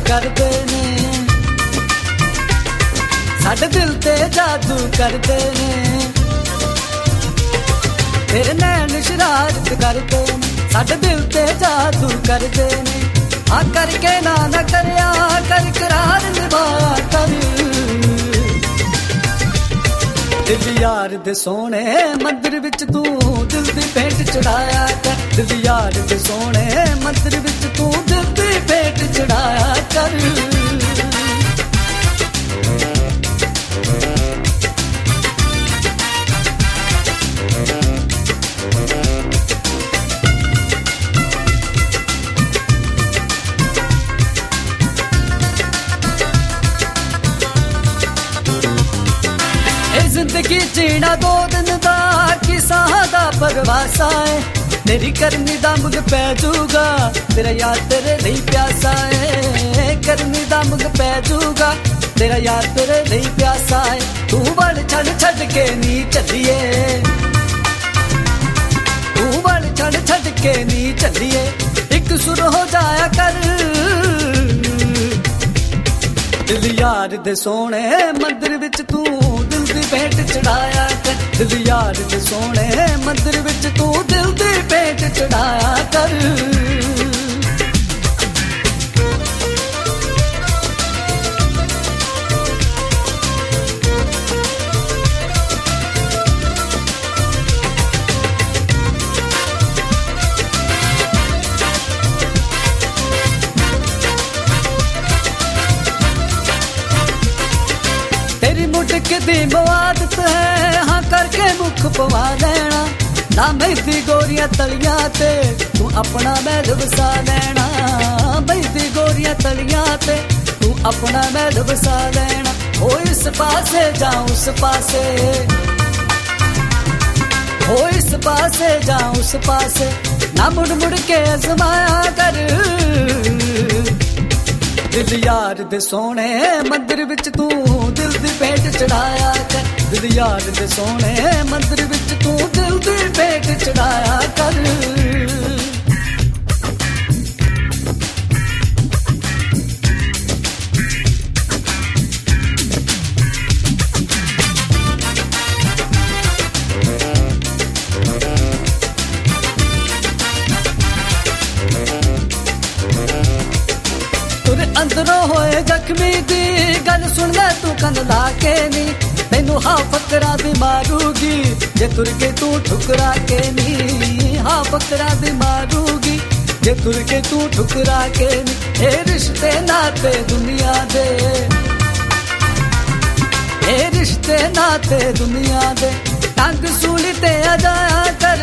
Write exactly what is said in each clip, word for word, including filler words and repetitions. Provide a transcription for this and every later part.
करते ने, साडे दिल ते जादू करते ने, तेरे नैन शरारत करते ने, साडे दिल ते जादू करते ने। आ करके ना न करया कर करार निभाया कर, दिल यार दे सोने मंदिर विच तू दिल दी भेंट चढ़ाया कर, दिल यार दे सोने मंदिर विच तू दिल दी भेंट चढ़ाया कर। जिंदगी जीना दो दिन दा किसां दा परवासा है, तेरी करनी दा मुग पै जूगा, तेरा यार तेरे नहीं प्यासा है, करनी दा मुग पै जूगा, तेरा यार तेरे नहीं प्यासा है। तू वल छड़ छड़ के नी चलिए, तू वल छड़ छड़ के नी चलिए, एक सुर हो जाया कर, दिल यार दे सोने मंदिर विच तू दिल दी भेंट चढ़ाया कर, दिल यार दे सोने मंदिर विच तू दिल दी भेंट चढ़ाया कर। मुटक दी मवादत है हाँ करके मुख पवा लेना, ना मेहदी गोरियां तलियां ते तू अपना महल वसा लेना, मेहदी गोरियां तलियां ते तू अपना महल वसा लेना। हो इस पासे जा उस पासे, हो इस पासे जा उस पासे, ना मुड़ मुड़ के आजमाया कर, दिल यार दे सोने मंदिर विच तू दिल दी भेंट चढ़ाया कर, दिल यार दे सोने मंदिर विच तू दिल दी भेंट चढ़ाया कर। अंदरों होए जख्मी दी गल सुन ले तू कन ला के नी, मैनू हाँ फकरा दी मारूगी जे तुर के तू ठुकरा के नी, हाँ फकरा दी मारूगी जे तुर के तू ठुकरा के नी। ए रिश्ते नाते दुनिया दे, ए रिश्ते नाते दुनिया दे, टंग सूली ते आ जाया कर,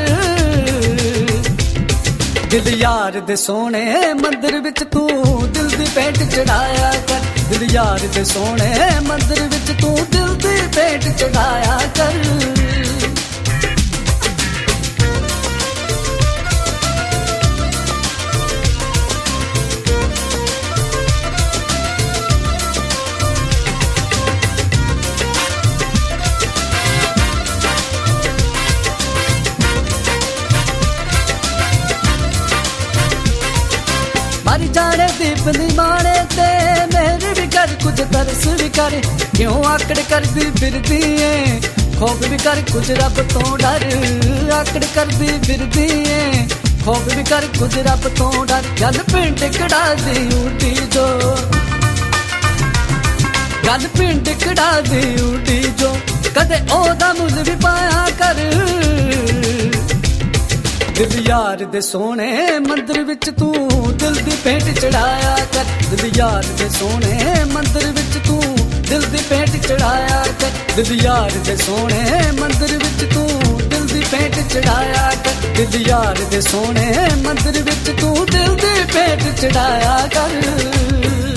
दिल यार दे सोने मंदिर विच तू दिल दी भेंट चढ़ाया कर, दिल यार दे सोने मंदिर विच तू दिल दी भेंट चढ़ाया कर। मर जाने दीप नी माने ते मेरे भी कर कुछ तरस भी कर, क्यों आकड़ कर दी फिरदी है, खौफ भी कर कुछ रब तो डर, आकड़ कर दी फिरदी है, खौफ भी कर कुछ रब तो डर। गल पिंड कड़ा दी उठी जो, गल पिंड कड़ा दी उठी जो, कदे ओदा मुल भी पाया कर, दिल यार दे सोने मंदिर विच तू दिल दी भेंट चढ़ाया कर, दिल यार दे सोने मंदिर विच तू दिल दी भेंट चढ़ाया कर, दिल यार दे सोने मंदिर विच तू दिल दी भेंट चढ़ाया कर, दिल यार दे सोने मंदिर विच तू दिल दी भेंट चढ़ाया कर।